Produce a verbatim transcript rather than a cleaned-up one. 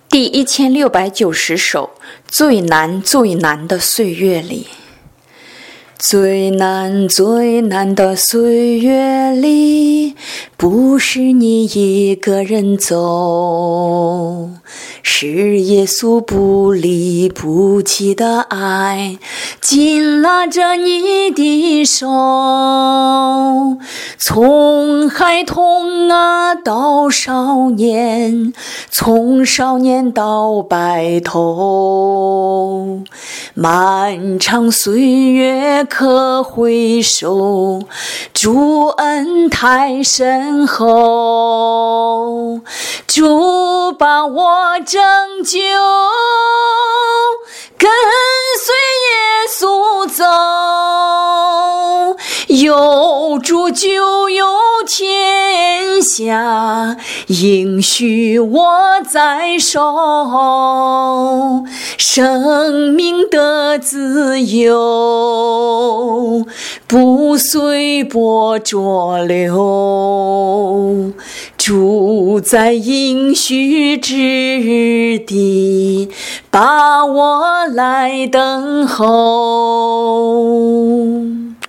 第一千六百九十首，最难最难的岁月里。最难最难的岁月里，不是你一个人走，是耶稣不离不弃的爱紧拉着你的手。从孩童啊到少年，从少年到白头，漫长岁月可回首，主恩太深厚，主把我拯救，跟随耶稣走，有主就有天下，应许我在手，生命的自由不随波逐流，主在应许之地，把我来等候。